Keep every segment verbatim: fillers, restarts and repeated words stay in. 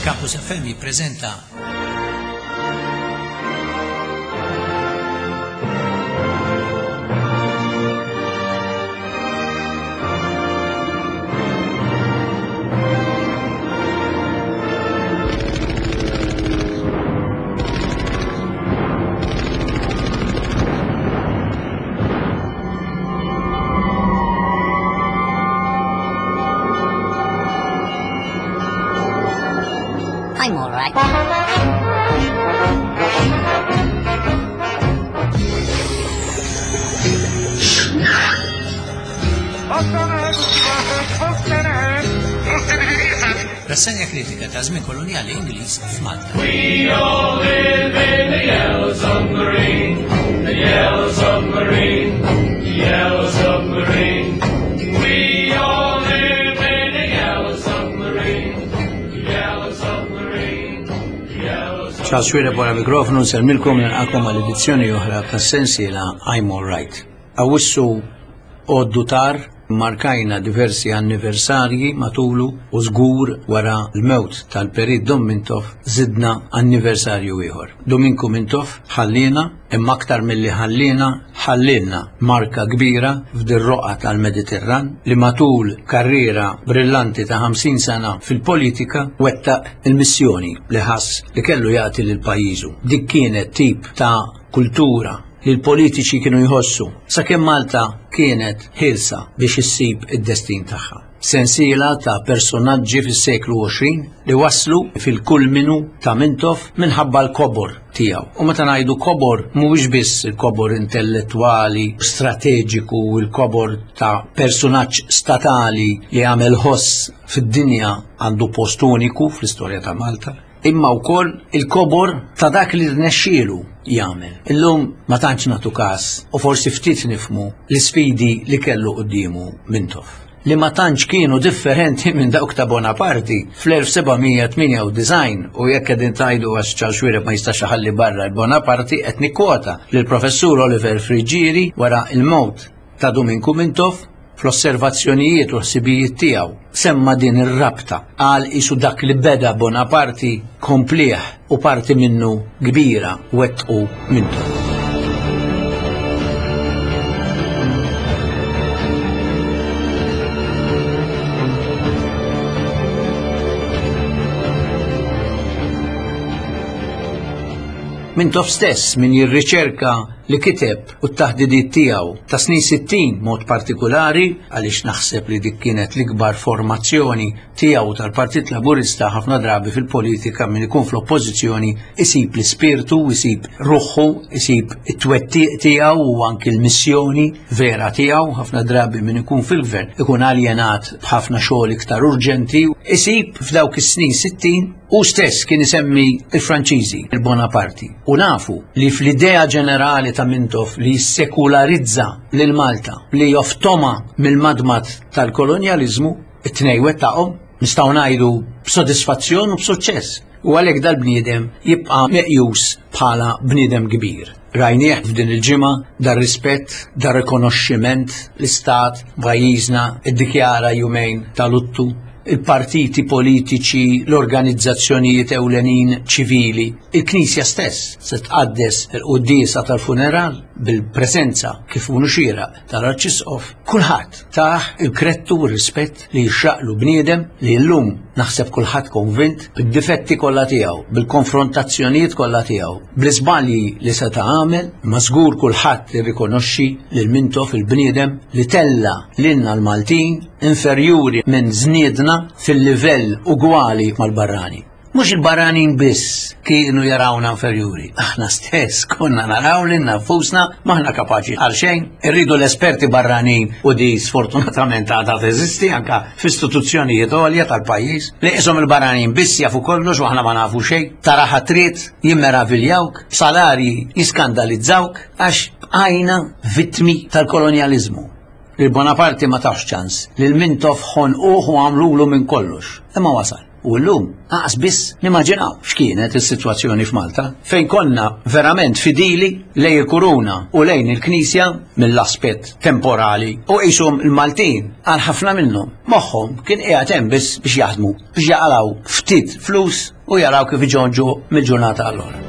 Campus F M jippreżenta I'm all right. Rassenja kritika ta' żmien kolonjali Ingliż f'Malta. We all live in the yellow submarine, the yellow submarine, the yellow submarine. We all live in the yellow submarine, the yellow submarine, the yellow submarine. Charles Schwira bora mikrofonu selmilkom nilqakom għal edizzjoni oħra tas-sensiela I'm All Right. Awissu għoddu tar markajna diversi anniversarji matulu u żgur wara l-mewt tal-Perit Domintov zidna anniversarju ieħor. Dominku Mintov ħallina imma aktar milli ħallina ħallilna marka kbira f'dir-roqqa tal-Mediterran li matul karriera brillanti ta' ħamsin sena fil-politika wettaq il-missjoni li ħass li kellu jagħti lil pajjiżu. Dik kienet tip ta' kultura li l-politiċi kienu jħossu sakemm Malta kienet ħilsa biex issib id-destin tagħha. Sensiela ta' personaġġi fis-seklu għoxrin li waslu fil-kulminu ta' Mintov minħabba l-kobor tiegħu. U meta ngħidu kobor mhuwiex biss il-kobor intellettwali, strateġiku, il-kobor ta' personaġġ statali li għamel ħoss fid-dinja għandu post uniku fl-istorja ta' Malta. Imma wkoll il-kobor ta' dak li rnexxielu jagħmel. Illum ma tantx nagħtu każ u forsi ftit nifhmu l-isfidi li kellu qudiemu Mintov. Li ma tantx kienu differenti minn dawk ta' Bonaparte fl-elf sebgħmija tminja u design u jekk qegħdin tajdu għax Charles Schwira ma jistax iħalli barra l-Bonaparte qed nikkwota lil professur Oliver Frigieri wara il-mewt ta' Dominku Mintov fl-osservazzjonijiet u ħsibijiet tiegħu semma din ir-rabta għal isu dak li beda Bonaparte komplieħ u parti minnu kbira wettqu Mintov. Mintov stess min jirriċerka li kiteb u t-taħdidiet tiegħu ta' snin sittin mod partikolari għaliex naħseb li dik kienet l-ikbar formazzjoni tiegħu tal-Partit Laburista ħafna drabi fil-politika min ikun fl-oppożizzjoni isib l-ispirtu, isib ruħħu, isib it-twettiq tiegħu u anke l-missjoni vera tiegħu ħafna drabi min ikun fil-gvern ikun aljenat b'ħafna xogħol iktar urġenti, isib f'dawk is-snin sittin u stess kien isemmi il-Franċiżi, il-Bonaparte. U nafu li fl-idea ġenerali ta' Mintov li sekularizza lil Malta, li joftoma mill-madmat tal-kolonializmu, it-tnej wettaqhom nistgħu ngħidu b'sodisfazzjon u b'suċċess. U għalhekk dal-bniedem jibqa' meqjus bħala bniedem kbir. Rajnieh f'din il-ġimgħa dar-rispett, dar-rikonoxximent l-Istat pajjiżna iddikjara jumejn ta' luttu. Il-partiti politiċi, l-organizzazzjonijiet ewlenin ċivili, il-Knisja stess se tqaddes il-quddiesa tal-funeral bil-preżenza kif unu xieraq tal-Arċisqof. Kulħadd taħ il-krettu u r-rispett li jxaqlu bniedem li llum naħseb kulħadd konvint bid-difetti kollha tiegħu, bil-konfrontazzjonijiet kollha tiegħu, bl-iżbalji li se tagħmel, ma żgur kulħadd irrikonoxxi lil Mintov il-bniedem li tella lilna l-Maltin inferjuri minn żniedna fil-livell ugwali mal-barrani. Mhux il-barranin biss kienu jarawna inferjuri. Aħna stess konna naraw li nfusna maħna kapaċi għal xejn. Irridu l-esperti barranin u di sfortunatament għadha teżisti anke f'istituzzjonijiet għolja tal-pajjiż li qishom il-barranin biss jafu kollox u aħna ma nafu xejn. Taraħa trid jimmeraviljawk, salarji jiskandalizzawk għax bqajna vittmi tal-kolonjaliżmu. Il-Bonaparte ma taħx ċans li l-Mintov ħonquh u għamlulu minn kollox. Imma wasal. U llum aqas biss nimmaġinaw x'kienet is-sitwazzjoni f'Malta fejn konna verament fidili lejn il-kuruna u lejn il-Knisja mill-aspett temporali u qishom il-Maltin għal ħafna minnhom moħħhom kien qiegħed hemm biss biex jaħdmu biex jaqalaw ftit flus u jaraw kif iġonġu mill-ġurnata għall-oħra.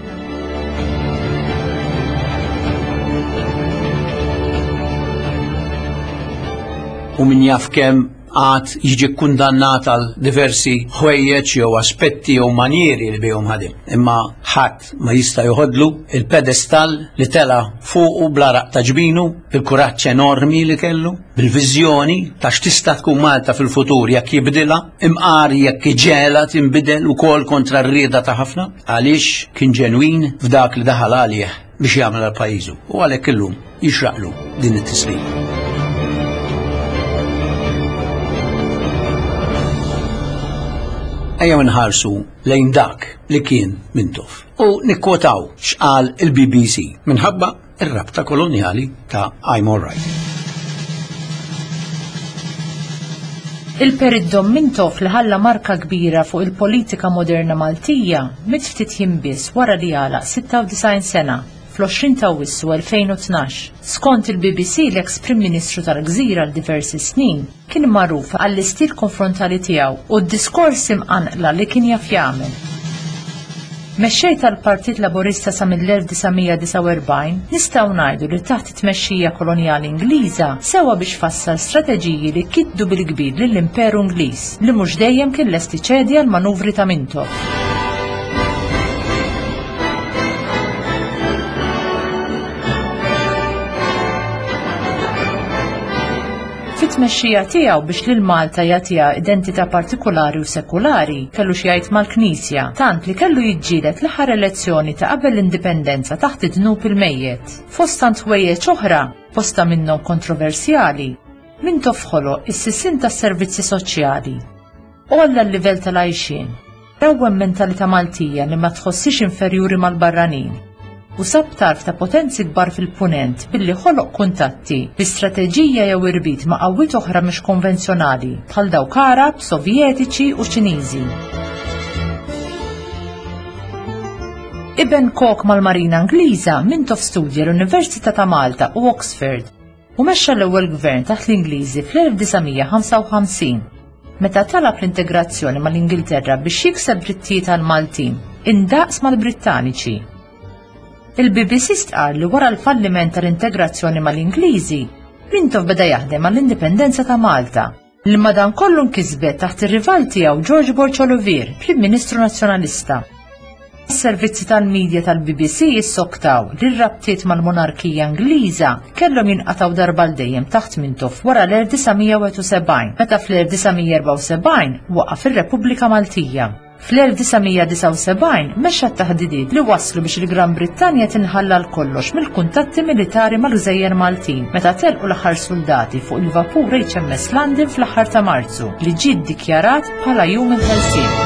U min jaf kemm għad jiġi kundannat għal diversi ħwejjeġ jew aspetti jew manjeri li bihom ħadem. Imma ħadd ma jista' joħodlu il-pedestal li tela fuqu bla raq ta' ġbinu, bil-kuraġġ enormi li kellu, bil-viżjoni ta' x'tista' tkun Malta fil-futur jekk jibdilha, imqar jekk iġela tinbidel ukoll kontra r-rieda ta' ħafna, għaliex kien ġenwin f'dak li daħal għalih biex jagħmel għal pajjiżu. U għalhekk illum jixraqlu din it-tislim. Ejja nħarsu lejn dak li kien Mintoff u nikkwotaw x'qal il-B B C minħabba ir-rabta kolonjali ta' I'm all right. Il-Periddom Mintoff li ħalla marka kbira fuq il-politika moderna Maltija mitftit jinbiss wara li għalaq sitta u disgħin sena fl-għoxrin ta' Awwissu elfejn u tnax. Skont il-B B C l-eks Prim Ministru tal-Gżira għal diversi snin kien magħruf għall-istil konfrontali tiegħu u d-diskors imqanqla li kien jaf jagħmel. Mexxej tal-Partit Laburista sa mill-elf disgħomija disa' u erbgħin nistgħu ngħidu li taħt it-tmexxija kolonjali Ingliża sewa biex fassal strateġiji li kitdu bil-kbir lill-Imperu Ingliż li mhux dejjem kien lest iċedi għal manuvri ta' Mintoff. Fit-tmexxija tiegħu biex lil Malta jagħtiha identità partikolari u sekulari kellu xi jgħid mal-Knisja, tant li kellu jiġġieled l-aħħar elezzjoni ta' qabel l-indipendenza taħt id-dnub il-mejjed. Fostant ħwejjeġ oħra, bosta minnhom kontroversjali, Mintoff ħoloq is-sissin tas-servizzi soċjali. U għalla l-livell tal-għajxien, rawwem mentalità Maltija li ma tħossix inferjuri mal-barranin. U sab tarf ta' potenzi kbar fil-punent billi ħoloq kuntatti bi strateġija jew irbit ma' qawwiet oħra mhux konvenzjonali bħal dawk Arab, Sovjetiċi u Ċiniżi. Iben Kok mal-Marina Ingliża Mintoff studja l-Università ta' Malta u Oxford u mexxa l-ewwel gvern taħt l-Ingliżi fl-elf disgħomija ħamsa u ħamsin meta talab l-integrazzjoni mal-Ingilterra biex jikseb drittijiet għall-Maltin indaqs mal-Brittaniċi. Il-B B C stqar li wara l-falliment tal-integrazzjoni mal-Ingliżi, Mintoff beda jaħdem għall-indipendenza ta' Malta, li madankollu nkisbet taħt ir-rival tiegħu George Borcholovier, Prim Ministru Nazzjonalista. Is-servizzi tal-medja tal-B B C jissoktaw li r-rabtiet mal-monarkija Ingliża kellhom jinqataw darba l dejjem taħt Mintoff wara l-elf disgħomija u sebgħin, meta fl-elf disgħomija erba' u sebgħin waqaf ir-Repubblika Maltija. Fl-elf disgħomija disa' u sebgħin mexxa t-taħdidiet li wasslu biex il-Gran Brittanja tinħalla l-kollox mill-kuntatti militari mal-Gżejjer Maltin meta telqu l-aħħar soldati fuq il-vapur H M S London fl-aħħar ta' Marzu li ġie ddikjarat bħala jum il-ħelsien.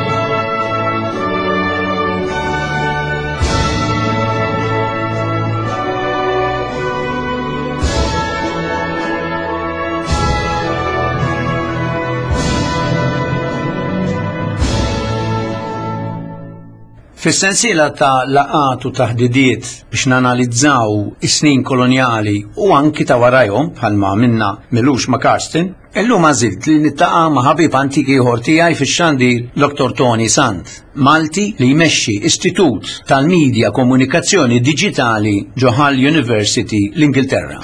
Fis-sensiela ta' laqat u taħdidiet biex nanalizzaw is-snin kolonjali u anki ta' warajhom bħalma minna Milux ma' Karsten, illum għażilt li nittaqa' ma' ħabib antiki ieħor tiegħi fix-xandir Doktor Tony Sant, Malti li jmexxi Istitut tal-Midja Komunikazzjoni Diġitali ġo Hull University l-Ingilterra.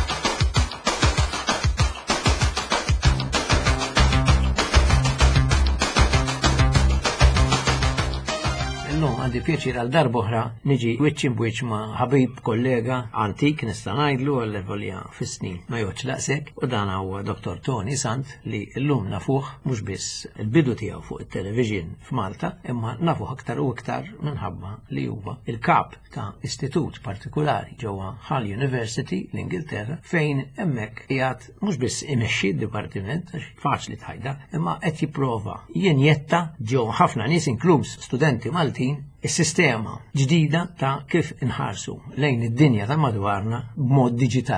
Għandi pjaċir għal darboħra niġi wiċċ b'wiċċ ma' ħabib kollega antik nista' ngħidlu għall-evolja fis-snin ma joċ laqsek u dan huwa Doktor Tony Sant li llum nafuh mhux biss il-bidu tiegħu fuq it-television f'Malta imma nafuh aktar u iktar minħabba li huwa il-kap ta' istitut partikolari ġewwa Hull University l-Ingilterra fejn hemmhekk qiegħed mhux biss imexxi d-dipartiment faċli tħajda imma qed jipprova jinjetta ġew ħafna nies inkluż studenti Maltin is-sistema ġdida ta' kif inħarsu lejn id-dinja ta' madwarna b'mod diġitali.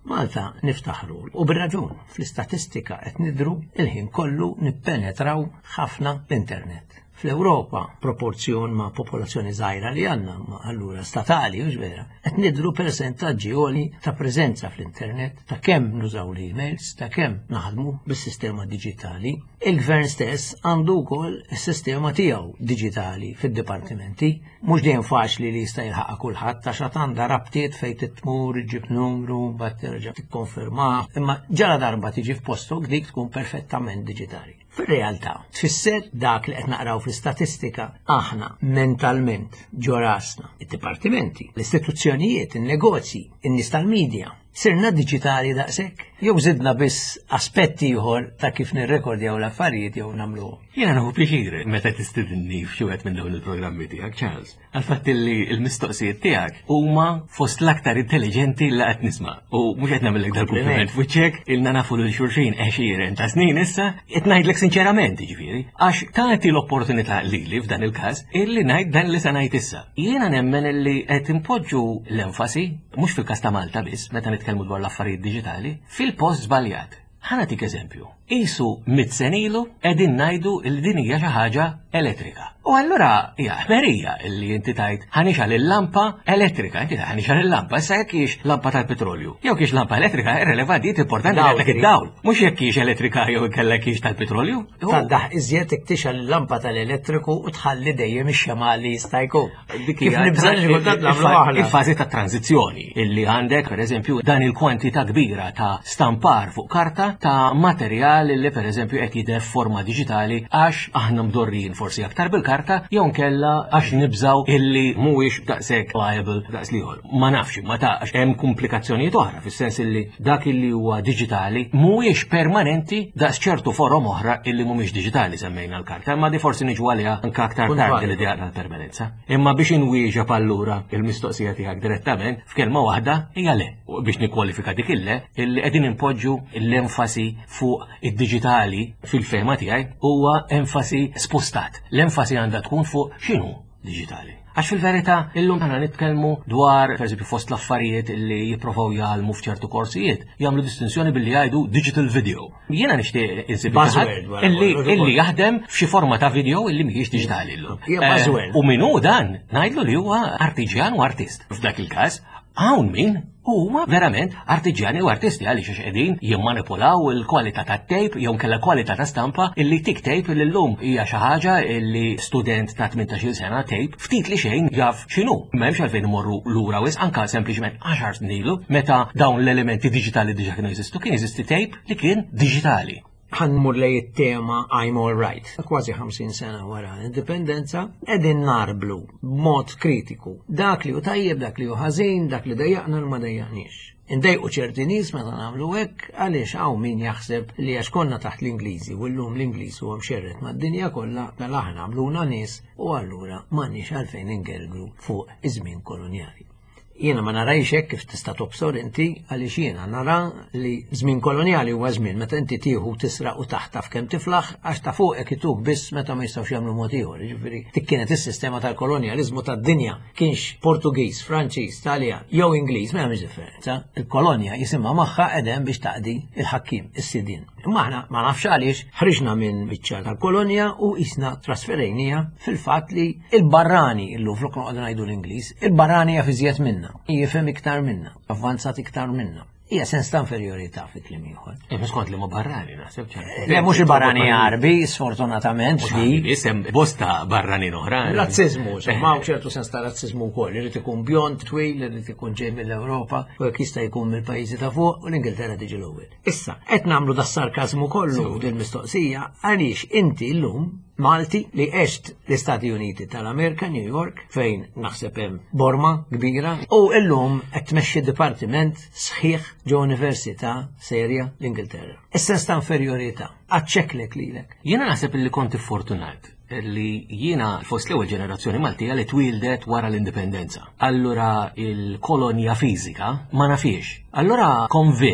Malta niftaħru u bir-raġun fl-istatistika qed nidru il-ħin kollu nippenetraw ħafna l-internet. Fl-Ewropa, proporzjon ma' popolazzjoni żgħira li għandna, ma' allura statali u ġvera, qed nidru persentaġġi għoli ta' preżenza fl-internet, ta' kemm nużaw l-emails, ta' kemm naħdmu bis-sistema diġitali. Il-gvern stess għandu wkoll is-sistema tiegħu diġitali fid-dipartimenti, mhux dejjem faċli li jista' jilħaqha kulħadd ta' xatt għandha rabtiet fejn titmur, iġġib numru, mbagħad terġa' tikkonfermah, imma ġara darba tiġi f'postok dik tkun perfettament diġitali. Fil-realtà, tfisser dak li qed naqraw fl-istatistika aħna mentalment ġorasna, id-dipartimenti, l-istituzzjonijiet, in-negozji, in-nies tal-medja, sirna diġitali daqshekk? Jew żidna biss aspetti ieħor ta' kif nirrekordjaw l-affarijiet jew nagħmluhom. Jiena naħu pjaċir meta tistidinni f'xi wieħed minn dawn il-programmi tiegħek, Charles, għal fatt li l-mistoqsijiet tiegħek huma fost l-aktar intelligenti li qed nisma' u mhux qed nagħmellek dal-kumpliment f'wiċċek ilna nafu lil xulxin għexieren ta' snin issa qed ngħidlek sinċerament jiġifieri għax tagħti l-opportunità lili f'dan il-każ illi ngħid dan li se ngħid issa. Jiena nemmen illi qed impoġġu l-enfasi mhux fil-każ ta' Malta biss meta nitkellmu dwar l-affarijiet diġitali fil-post żbaljat. Ħanatik eżempju. Isu mit-senilu qegħdin ngħidu li din hija xi ħaġa elettrika. U allura hija ħmerija li inti tajt ħanixa lill-lampa elettrika, inti tajt ħanixa lill-lampa, issa jekk hix lampa tal-petrolju. Jew kiex lampa elettrika irrelevanti importanti għandek id-dawl. Mhux jekk hix elettrika jew ikellek hix tal-petrolju. Taddaħ iżjed iktixa l-lampa tal-elettriku u tħalli dejjem ix-xemal li jista' jkun. Kif nibżal il-fażi ta' tranzizzjoni illi għandek pereżempju dan il-kwantità kbira ta' stampar fuq karta ta' materjal li pereżempju qed jidher forma diġitali għax aħna mdorrin forsi aktar bil-karta jew nkella għax nibżaw illi mhuwiex daqshekk liable daqs liħor. Ma nafx, ma taqx hemm komplikazzjonijiet oħra fis-sens illi dak illi huwa diġitali mhuwiex permanenti daqs ċertu forom oħra illi mhumiex diġitali semmejna l-karta, imma di forsi niġu għaliha anke aktar tardi li diaqra l-permanenza. Imma biex inwieġeb allura il-mistoqsija tiegħek direttament f'kelma waħda hija le. U biex nikkwalifika dik ille illi qegħdin impoġġu l-enfasi fuq id-diġitali fil-fehma tiegħi huwa enfasi spostat. L-enfasi għandha tkun fuq x'inhu diġitali. Għax fil-verità illum aħna nitkellmu dwar pereżempju fost l-affarijiet li jippruvaw jgħalmu f'ċertu korsijiet jagħmlu distinzjoni billi jgħidu digital video. Jiena nixtieq insib illi illi jaħdem f'xi forma ta' video illi mhijiex diġitali llum. U minnu dan ngħidlu li huwa artiġjan u artist. F'dak il-każ hawn min huma verament artiġjani u artisti għaliex għax qegħdin jimmanipulaw il-kwalità tat-tejp jew kellha kwalità ta' stampa illi tik tejp li llum hija xi ħaġa illi student ta' tmintax-il sena tejp ftit li xejn jaf x'inhu. M'hemmx għalfejn imorru lura wis anke sempliċement għaxar snin ilu meta dawn l-elementi diġitali diġà kienu jeżistu kien jeżisti tejp li kien diġitali. ħanmur lej it-tema I'm all right. Kważi ħamsin sena wara l-indipendenza qegħdin narblu b'mod kritiku. Dak li hu tajjeb, dak li hu ħażin, dak li dejjaqna l ma dejjaqniex. Indejqu ċerti nies meta nagħmlu hekk għaliex hawn min jaħseb li għax konna taħt l-Ingliżi u llum l-Ingliż huwa mxerred mad-dinja kollha mela aħna għamluna nies u allura m'għandniex għalfejn ingergru fuq iż-żmien kolonjali. Jiena ma narajx hekk kif tista' tobsor inti għaliex jiena nara li żmien kolonjali huwa żmien meta inti tieħu tisraq u taħtaf kemm tiflaħ għax ta' fuqek ituk biss meta ma jistgħux jagħmlu mod ieħor. Jiġifieri dik kienet is-sistema tal-kolonjaliżmu tad-dinja kienx Portugiż, Franċiż, Taljan jew Ingliż m'hemmx differenza. Il-kolonja jisimha magħha qegħdem biex taqdi il-ħakkim, is-sidien. Imma aħna ma nafx għaliex ħriġna minn biċċa tal-kolonja u isna trasferejnija fil-fatt li il-barrani illu flok noqogħdu ngħidu l-Ingliż, il-barrani jaf iżjed minna, jifhem iktar minna, avvanzat iktar minna. Hija sens ta' inferjorità fi kliem ieħor. Hemm skont li ma barrani naħseb ċertu. Le mhux il-barrani Arbi, sfortunatament di. Isem bosta barrani oħra. Razziżmu, ma' ċertu sens ta' razziżmu wkoll, irid ikun bjont twil, irid ikun ġej mill-Ewropa, u jekk jista' jkun mill-pajjiżi ta' fuq u l-Ingilterra tiġi l-ewwel. Issa, qed nagħmlu das-sarkażmu kollu din mistoqsija għaliex inti llum Malti li għext l-Istati Uniti tal-Amerika, New York, fejn naħseb hemm borma kbira, u llum qed tmexxi dipartiment sħiħ ġo Università serja l-Ingilterra. Is-sens ta' inferjorità, aċċekklek lilek. Jiena naħseb li konti fortunat li jiena fost l-ewwel ġenerazzjoni Maltija li twildet wara l-indipendenza. Allura il-kolonja fiżika ma nafiex. Allura konvint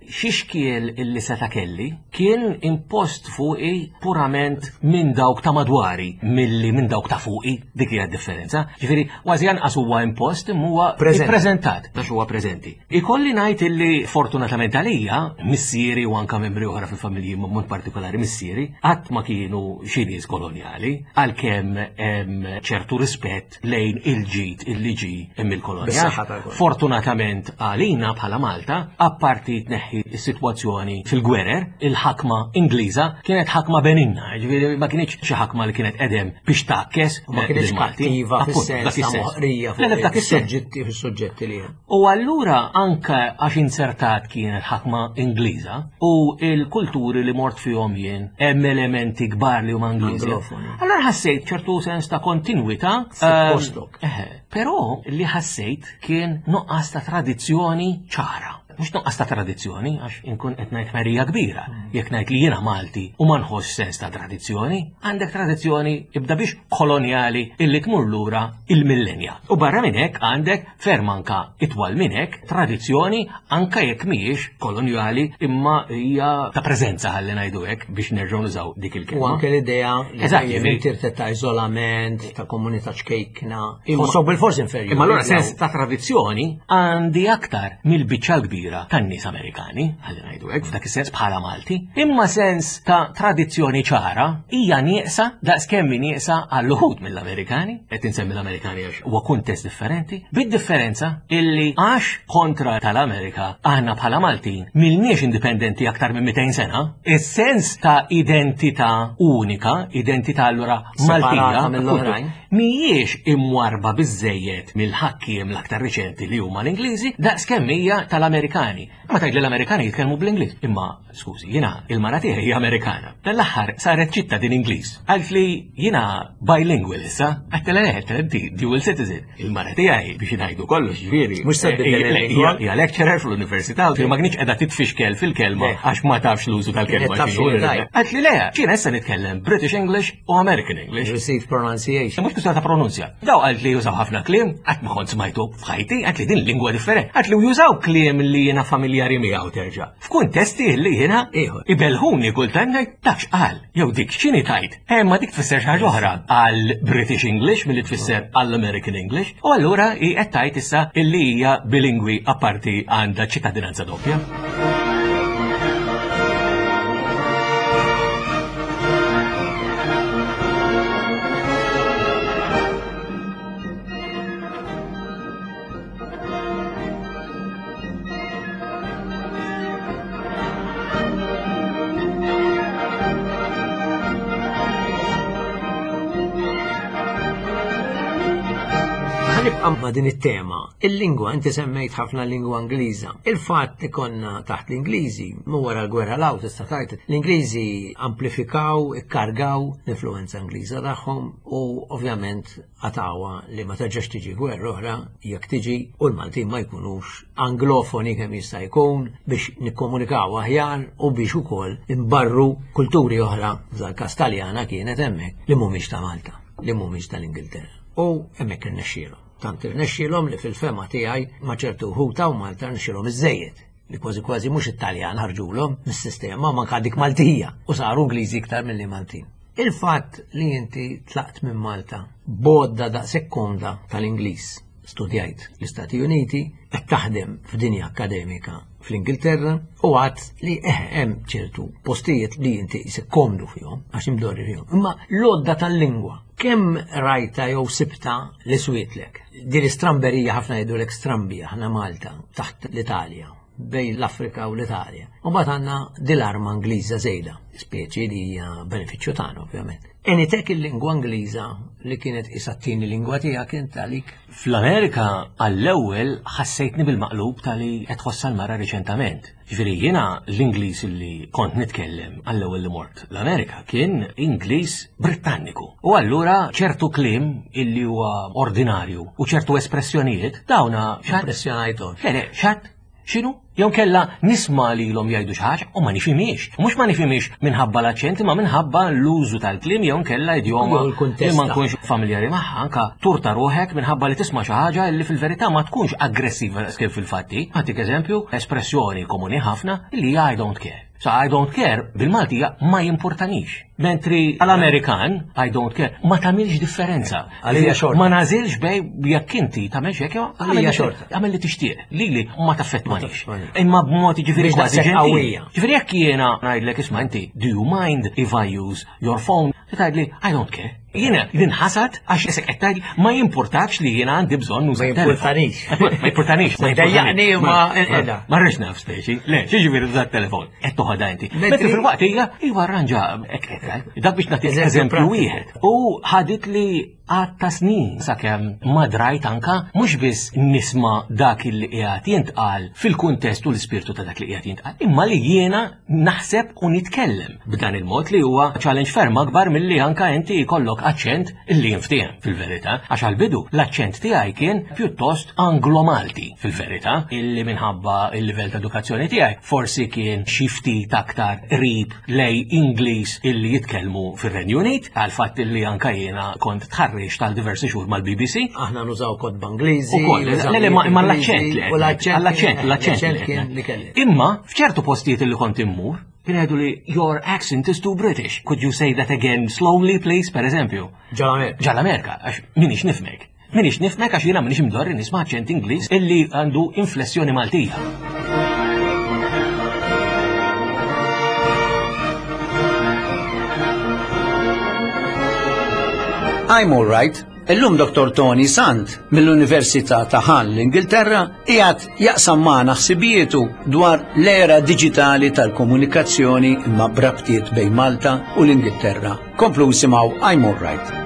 xiexkiel illi seta kelli kien impost fuqi purament minn dawk ta' madwari milli minn dawk ta' fuqi, dik hija differenza. Ġifieri kważi anqas huwa impost imma huwa ippreżentat għax huwa preżenti. Ikolli ngħid illi fortunatament għalija missieri u anke membri oħra fil-familji mod partikolari missieri qatt ma kienu xi nies kolonjali għalkemm hemm ċertu rispett lejn il-ġid illi ġi hemm il-kolonja. Fortunatament għalina bħala Malta, apparti tneħħi s-sitwazzjoni fil-gwerer, il-ħakma Ingliża kienet ħakma beninna, ġifieri ma kienx xi ħakma li kienet qedem biex takkes ma kienx kattiva fis-sens ta' moħrija fuq is-suġġetti fis-suġġetti li hemm. U allura anke għax insertat kienet ħakma Ingliża u l-kulturi li mort fihom jien hemm elementi kbar li huma Ingliżi. Allura ħassejt ċertu sens ta' kontinwità. Però li ħassejt kien nuqqas ta' tradizzjoni ċara. Mux nuqqas ta' tradizzjoni, għax inkun qed ngħid ħmerija kbira. Jekk ngħid li jiena Malti u ma nħoss sens ta' tradizzjoni, għandek tradizzjoni ibda biex kolonjali illi tmur lura il-millenja. U barra minn hekk għandek ferm anka itwal minn hekk tradizzjoni anka jekk mhijiex kolonjali imma hija ta' preżenza ħalli ngħidu hekk biex nerġgħu nużaw dik il-kelma. U anke l-idea li tirtet ta' iżolament, ta' komunità ċkejkna, imma bil-forsi inferjuri. Imma allura sens ta' tradizzjoni għandi aktar mill-biċċa kbira tan-nies Amerikani, ħalli ngħidu hekk f'dak is-sens bħala Malti, imma sens ta' tradizzjoni ċara hija nieqsa daqskemm nieqsa għall uħud mill-Amerikani, qed insemmi l-Amerikani għax huwa kuntest differenti, bid-differenza illi għax kontra tal-Amerika aħna bħala Maltin milniex indipendenti aktar minn mitejn sena, is-sens ta' identità unika, identità allura Maltija mill-oħrajn, mhijiex imwarba biżejjed mill-ħakkiem l-aktar riċenti li huma l-Ingliżi daqskemm hija tal-Amerikani. Ma tgħid l-Amerikani jitkellmu bl-Ingliż. Imma skużi, jiena il-mara tiegħi hija Amerikana. L-aħħar saret ċittadin Ingliż. Għalt li jiena bilingual issa, għatela leħet di dual citizen. Il-mara tiegħi biex ngħidu kollox ġifieri. Mhux sabbik hija lecturer fl-università u ma kienx qiegħda titfixkel fil-kelma għax ma tafx l-użu tal-kelma. Għalt li leha, ġiena issa nitkellem British English u American English. Receive pronunciation. Mhux kwistjoni ta' pronunzja. Daw għalt li jużaw ħafna kliem, qatt ma kont smajtu f'ħajti, għalt li din lingwa differenti. Għalt li jużaw kliem li jiena familjari miegħu terġa'. F'kuntesti li jiena ibelħuni kultant ngħid dakx qal jew dik x'inhi tajt. Imma dik tfisser xi ħaġa oħra għal British English milli tfisser għall American English u allura hi qed tajt issa illi hija bilingwi apparti għandha ċittadinanza doppja. Għamma din it-tema, il-lingwa, inti semmejt ħafna lingwa Ingliża. Il-fatt li konna taħt l-Ingliżi, mu wara l-gwerra law tista' tajt, l-Ingliżi amplifikaw, ikkargaw l-influenza Ingliża tagħhom u ovvjament għatawa li ma terġax tiġi gwerra oħra jekk tiġi u l-Maltin ma jkunux anglofoni kemm jista' jkun biex nikkomunikaw aħjar u biex ukoll imbarru kulturi oħra żal-każ Taljana kienet hemmhekk li mhumiex ta' Malta, li mhumiex tal-Ingilterra. U hemmhekk irnexxielhom. Tant irnexxielhom li fil-fema tiegħi ma ċertu ħuta u Malta rnexxielhom iżejjed li kważi kważi mhux it-Taljan ħarġulhom mis-sistema ma dik Maltija u saru Ingliżi iktar milli Maltin. Il-fatt li inti tlaqt minn Malta bodda daqshekk komda tal-Ingliż studjajt l-Istati Uniti qed taħdem f'dinja akademika fl-Ingilterra u għadt li hemm ċertu postijiet li inti jsek komdu fihom għax imdorri fihom. Imma l-odda tal-lingwa kemm rajta jew sibta li swietlek. Din l-istramberija ħafna jgħidulek strambija ħna Malta taħt l-Italja bejn l-Afrika u l-Italja. U mbagħad għandna dil-arma Ingliża żejda, speċi li hija benefiċċju tagħna ovvjament. Enitek il-lingwa Ingliża li kienet isattini lingwa tiegħek kien għalik. Fl-Amerika għall-ewwel ħassejtni bil-maqlub tal-li qed tħossa l-mara riċentament. Ġifieri jiena l-Ingliż li kont nitkellem għall-ewwel li mort l-Amerika kien Ingliż Britanniku. U allura ċertu kliem illi huwa ordinarju u ċertu espressjonijiet dawna Espressjonajthom. X'għed x'għad X'inhu? Jew kella nisma' lilhom jgħidu xi ħaġa u ma nifhimiex. Mhux ma nifhimiex minħabba l-aċċent imma minħabba l-użu tal-kliem jew kella idjoma Jew il-kuntest li ma tagħha. nkunx familjari magħha anke turta ruħek minħabba li tisma' xi ħaġa li fil-verità ma tkunx aggressiva kif fil-fatti. Ħadik eżempju, espressjoni komuni ħafna li I don't care. So I don't care bil-Maltija ma jimportanix. Mentri għal-Amerikan, I don't care, ma tamilx differenza. Għalija xorta. Ma nażilx bej jekk inti tagħmel xek jew Għalija xorta. għamel li tixtieq. Lili ma taffettmanix. taffettmanix. Imma b'mod ġifieri Biex kważi daqshekk ġentili. qawwija. Ġifieri jekk jiena ngħidlek isma' inti, do you mind if I use your phone? Tgħidli I don't care. Jiena jinħasad għax isek qed tgħidli ma jimpurtax li jiena għandi bżonn nuża Ma jimpurtanix. Ma jimpurtanix. Ma jdejjaqni u ma- edha. Ma rridx naf speċi. Le, xi ġifieri tuża t-telefon. Qed toħodha inti. Mentri- Mentri fil-waqt hija iva arranġa hekk hekk. Dak biex nagħtik Eżempju eżempju prattiku. wieħed. U ħadit li għatta snin sakemm madrajt anka mhux biss nisma' dak li qiegħed jintqal fil-kuntest u l-ispirtu ta' dak li qiegħed jintqal, imma li jiena naħseb u nitkellem b'dan il-mod li huwa challenge ferm akbar milli anka inti jkollok aċċent illi jinftiehem fil-verità, għax għall-bidu l-aċċent tiegħi kien pjuttost Anglo-Malti fil-verità, illi minħabba il-livell ta' edukazzjoni tiegħi forsi kien xi ftit aktar qrib lej Ingliż illi jitkellmu fir-Renju Unit, għal fatt illi anka jiena kont tħarreġ tal-diversi xhur mal-B B C. Aħna nużaw kod b'Angliżi. Ukoll, le, le, ma- imma l-aċċent li U l-aċċent. l-aċċent, l-aċċent l-aċċent li kien qed. li kelli. Imma f'ċertu postijiet li kont immur, kien jgħidu li your accent is too British. Could you say that again slowly, please, per eżempju? Ġalamer. Ġal-Amerika, għax minix nifmek. Minix nifmek għax jiena minix mdorri nisma' aċċent Ingliż illi għandu inflessjoni Maltija. I'm all right. Illum doktor Tony Sant mill-Università ta' Hull l-Ingilterra qiegħed jaqsam magħna ħsibietu dwar l-era diġitali tal-komunikazzjoni imma brabtiet bejn Malta u l-Ingilterra. Komplu simgħu I'm all right.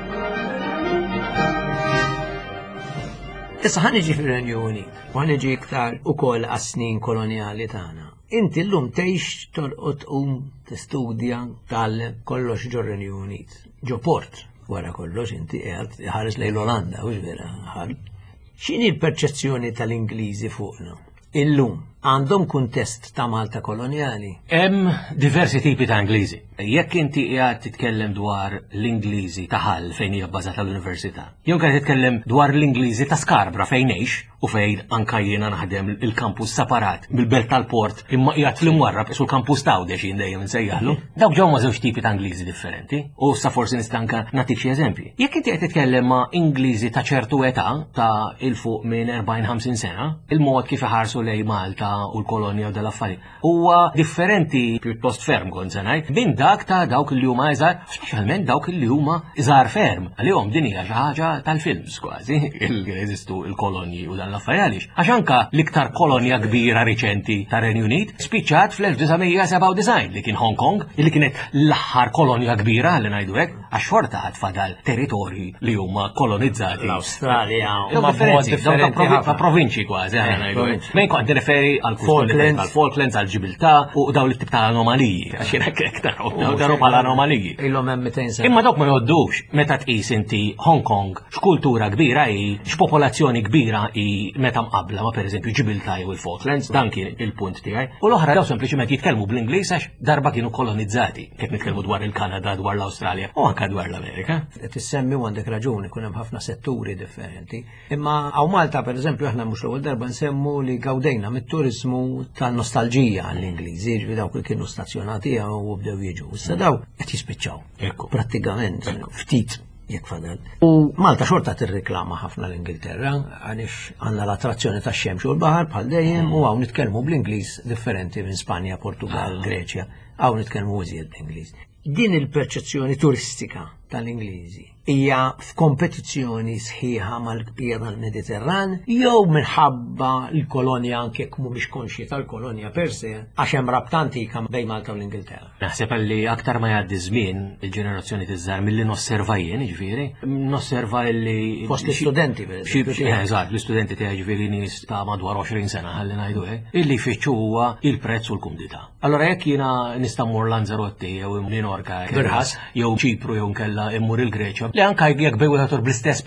Issa ħaniġi fil-Renju Unit, u ħaniġi iktar ukoll għas-snin koloniali tagħna. Inti llum tgħix tolqot um tistudja tal-kollox ġo Renju Unit. Ġo port, wara kollox inti qiegħed ħares lejn l-Olanda, u vera ħal. X'inhi l-perċezzjoni tal-Ingliżi fuqna? Illum għandhom kuntest ta' Malta koloniali. Hemm diversi tipi ta' Ingliżi. Jekk inti qiegħed titkellem dwar l-Ingliżi ta' Hull fejn hija bbażata l-Università, jew qed titkellem dwar l-Ingliżi ta' Scarborough fejn ngħix u fejn anka jiena naħdem il-kampus separat mill-belt tal-port imma qiegħed fl-imwarrab isu l-kampus Tawdex jien dejjem insejjaħlu. Dawk ġew ma' żewġ tipi ta' Ingliżi differenti u sa forsi nista' anke nagħtik xi eżempji. Jekk inti qed titkellem ma' Ingliżi ta' ċertu età ta' il fuq minn erbgħin ħamsin sena, il-mod kif iħarsu lejn Malta u l-kolonja u dal-affarijiet huwa differenti pjuttost ferm kont se ngħid minn dak ta' dawk li huma iżgħar, speċjalment dawk li huma iżgħar ferm. Għalihom din hija xi ħaġa tal-films kważi li jeżistu l-kolonji u dan l-affarijiet għaliex. Għax anke l-iktar kolonja kbira riċenti tar Renju Unit spiċċat fl-elf-tisa' li kien Hong Kong, li kienet l-aħħar kolonja kbira li ngħidu hekk, għax xorta ħadd fadal territorji li huma kolonizzati. L-Awstralja Huma differenti, ta' provinċi kważi ħana ngħidu. Provinċi. Mejn kont referi għal Falklands. għal Falklands, għal Ġibiltà u dawn it-tip ta' anomaliji, għax jien hekk hekk taraw, dawn bħala anomaliji. Ilhom hemm mitejn sena. Imma dawk ma jgħoddux meta tqis inti Hong Kong x'kultura kbira hi, x'popolazzjoni kbira hi meta mqabbla ma' pereżempju Ġibiltà jew il-Falklands, dan kien il-punt tiegħi. U l-oħra daw sempliċement jitkellmu bl-Ingliż għax darba kienu kolonizzati, kif nitkellmu dwar il-Kanada, dwar l-Awstralja u anke dwar l-Amerika. Qed issemmi u għandek raġuni, kun hemm ħafna setturi differenti. Imma hawn Malta pereżempju aħna mhux l-ewwel darba nsemmu li gawdejna mit-turiżmu tan-nostalġija għall-Ingliżi, ġifieri dawk li kienu stazzjonati u bdew jiġu. Issa daw qed jispiċċaw. Ekku. Prattikament ftit jekk fadal. U Malta xorta tirriklama ħafna l-Ingilterra għaliex għandna l-attrazzjoni tax-xemx u l-baħar bħal dejjem u hawn nitkellmu bl-Ingliż differenti minn Spanja, Portugal, Greċja, hawn nitkellmu iżjed bl-Ingliż. Din il-perċezzjoni turistika tal-Ingliżi hija f'kompetizzjoni sħiħa mal-kbira tal-Mediterran jew minħabba l-kolonja anke jekk mhumiex konxji tal-kolonja per se għax hemm rabtanti kemm bejn Malta u l-Ingilterra. Naħseb li aktar ma jgħaddi żmien il-ġenerazzjoni tiżżar milli nosserva jien, ġifieri, nosserva li Fost l-istudenti, per Xi eżempju, eh, eżatt, l-istudenti tiegħi ġifieri nies ta' madwar għoxrin sena ħalli ngħidu hekk, illi jfittxu huwa il-prezz u l-kumdità. Allora jekk jiena nista' mmur Lanzarote jew Minorca, Birħas. jew Ċipru jew nkella immur il-Greċja, li anke jekk bew dator bl-istess prezz,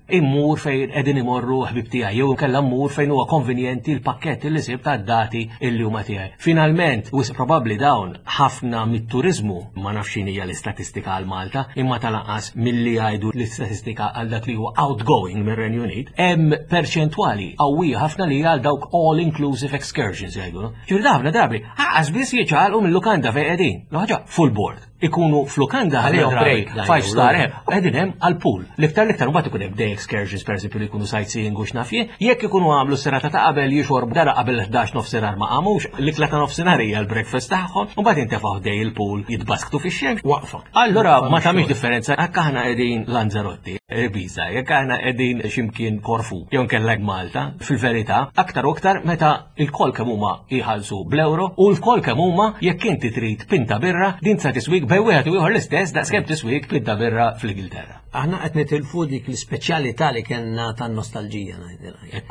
immur fejn qegħdin imorru ħbib tiegħi jew inkella mmur fejn huwa konvenjenti l-pakketti li sib tad-dati illi huma tiegħi. Finalment, wis probabbli dawn ħafna mit-turiżmu ma nafx x'inhi hija l-istatistika għal Malta, imma tal-anqas milli jgħidu l-istatistika għal dak li huwa outgoing mir-Renju Unit, hemm perċentwali qawwija ħafna li għal dawk all-inclusive excursions jgħidu. Ġifieri ħafna drabi ħaqqas biss jiċċaqalqu mill-lukanda fejn qegħdin. Ħaġa full board. Ikunu flukanda Għalihom ħalihom break, break, five star hemm, qegħdin hemm għall-pool. L-iktar l-iktar mbagħad ikun hemm day excursions pereżempju li jkunu sightseeing u x'nafje, jekk ikunu għamlu serata ta' qabel jixorbu dara qabel ħdax nofsinhar ma qamux, l-ikla ta' nofsinhar hija l-breakfast tagħhom, u mbagħad intefgħu ħdej il-pool jitbasktu fix-xemx waqfa. Allura ma tagħmilx differenza jekk aħna qegħdin Lanzarote, Ibiza, jekk aħna qegħdin x'imkien Korfu, jew kellek Malta, fil-verità aktar u aktar meta il-kol kemm huma jħallsu bl-euro u l-kol kemm huma jekk inti trid pinta birra din sa tiswik bej wieħed u ieħor l-istess daqskemm tiswik pinta birra fl-Ingilterra. Aħna qed nitilfu dik l-speċjalità li kellna tan-nostalġija ngħidilha.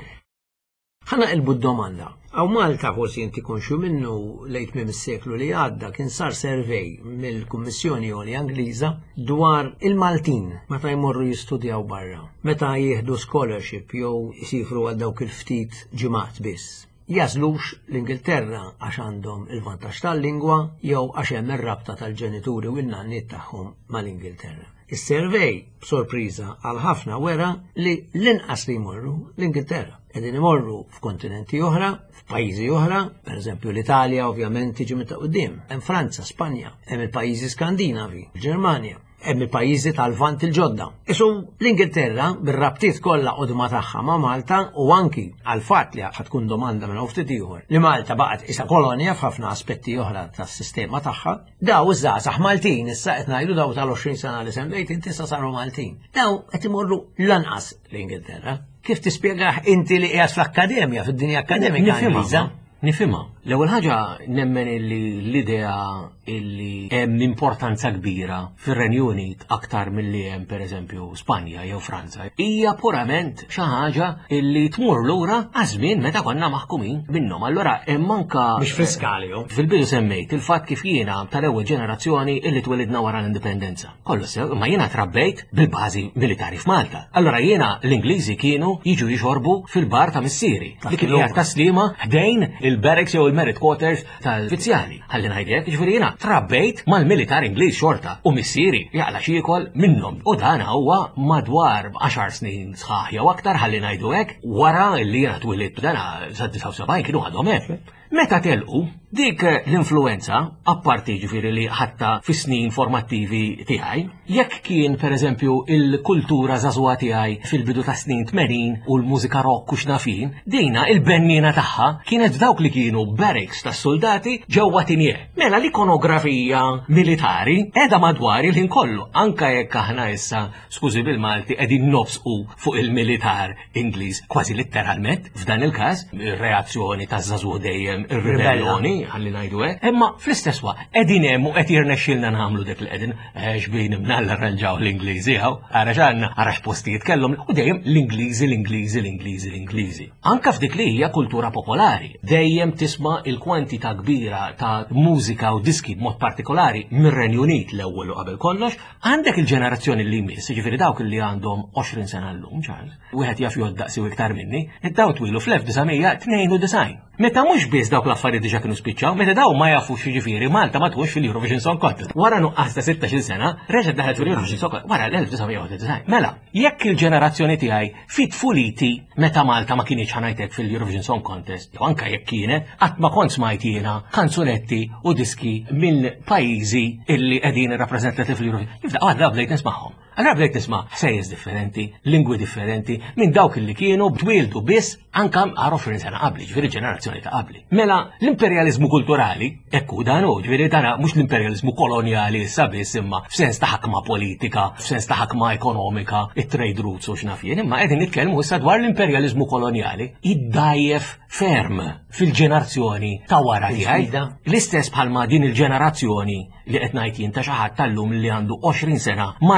Ħana qilbu d-domanda. Aw Malta forsi inti konxu minnu lejt minn is-seklu li għadda kien sar servej mill-Kummissjoni Għolja Ingliża dwar il-Maltin meta jmorru jistudjaw barra, meta jieħdu scholarship jew isifru għal dawk il-ftit ġimgħat biss. Jażlux l-Ingilterra għax għandhom il-vantaġġ tal-lingwa jew għax hemm ir-rabta tal-ġenituri u n-nanniet tagħhom mal-Ingilterra. Is-servej b'sorpriża għal ħafna wera li l-inqas li jmorru l-Ingilterra. Qegħdin imorru f'kontinenti oħra, f'pajjiżi oħra, pereżempju l-Italja ovvjament tiġi minn ta' quddiem, hemm Franza, Spanja, hemm il-pajjiżi Skandinavi, Ġermanja, hemm il-pajjiżi tal-Lvant il-ġodda. Isu l-Ingilterra bir-rabtiet kollha qudma tagħha ma' Malta u anki għal fatt li ħad tkun domanda minn ftit ieħor li Malta baqgħet isa kolonja f'ħafna aspetti oħra tas-sistema tagħha, daw iż-żgħażagħ Maltin issa qed ngħidu daw tal-għoxrin sena li semmejt inti issa saru Maltin. Daw qed imorru lanqas l-Ingilterra. Kif tispjegah inti li qiegħed fl-akkademja fid-dinja akkademika Ingliża? Nifhimha. L-ewwel ħaġa nemmen illi l-idea illi hemm importanza kbira fir-Renju Unit aktar milli hemm pereżempju Spanja jew Franza hija purament xi ħaġa illi tmur lura għażmien meta konna maħkumin minnhom. Allura hemm anke Mhix fiskali jew. Fil-bidu semmejt il-fatt kif jiena tal-ewwel ġenerazzjoni illi twelidna wara l-indipendenza. Kollu sew, ma jiena trabbejt bil-bażi militari f'Malta. Allura jiena l-Ingliżi kienu jiġu jixorbu fil-bar ta' missieri. Li kien qiegħed taslima ħdejn il-barracks jew il-merit quarters tal-uffiċjali. Ħalli ngħidlek, ġifieri jiena trabbejt mal-militar Ingliż xorta u missieri jaqla xi jikol minnhom. U dan huwa madwar għaxar snin sħaħ jew aktar ħalli ngħidu hekk wara li jiena twilid dan sa tisa' u sebgħin kienu għadhom hekk. Meta telqu dik l-influenza, apparti ġifieri li ħatta fis-snin formattivi tiegħi, jekk kien pereżempju il-kultura żagħżugħa tiegħi fil-bidu ta' snin tmenin u l-mużika rock u x'nafin, dejna il-bennina tagħha kienet dawk li kienu barracks tas-soldati ġewwa tinjie. Mela l-ikonografija militari qiegħda madwar il-ħin kollu, anke jekk aħna issa skużi bil-Malti qegħdin nofsqu fuq il-militar Ingliż kważi litteralment f'dan il-każ, ir-reazzjoni taż-żagħżugħ dejjem ir-ribellioni ħalli ngħidu hekk, imma fl-istess waqt qegħdin hemm u qed jirnexxilna nagħmlu dik li qegħdin xbejn imnalla rranġaw l-Ingliżi hawn, ara x'għandna ara x'postijiet kellhom u dejjem l-Ingliżi l-Ingliżi l-Ingliżi l-Ingliżi. Anke f'dik li hija kultura popolari, dejjem tisma' il-kwantità kbira ta' mużika u diski b'mod partikolari mir-Renju Unit l-ewwel u qabel kollox, għandek il-ġenerazzjoni li jmiss, jiġifieri dawk li għandhom għoxrin sena llum Charles, wieħed jaf joddaqsi iktar minni, id-daw twilu fl-elf tisa' tnejn u design. Meta mhux biss dawk l-affarijiet diġà kienu spiċċaw, meta daw ma jafux jiġifieri Malta ma tkunx fil-Eurovision Song Contest. Wara nuqqas ta' sittax-il sena, reġgħet daħlet fil-Eurovision Song Contest wara l-elf tisa' design. Mela, jekk il-ġenerazzjoni tiegħi fit fuliti meta Malta ma kienx ħanajtek fil-Eurovision Song Contest, jew anke jekk kienet, qatt ma kont smajt jiena kanzunetti u diski minn pajjiżi illi qegħdin irrappreżentati fil-Eurovision. Jibda għadda bdejt nismagħhom. Allura bdejt nisma' ħsejjes differenti, lingwi differenti minn dawk illi kienu btwildu biss anke għar oxrin sena qabli, ġifieri ġenerazzjoni ta' qabli. Mela l-imperjaliżmu kulturali, ekku dan hu, ġifieri dan mhux l-imperjaliżmu kolonjali issa biss imma f'sens ta' ħakma politika, f'sens ta' ħakma ekonomika, it-trade routes u x'nafien, imma qegħdin nitkellmu issa dwar l-imperjaliżmu kolonjali iddajjef ferm fil-ġenerazzjoni ta' wara tiegħi. L-istess bħalma din il-ġenerazzjoni li qed ngħid jien ta' xi ħadd tal-lum li għandu għoxrin sena ma jafx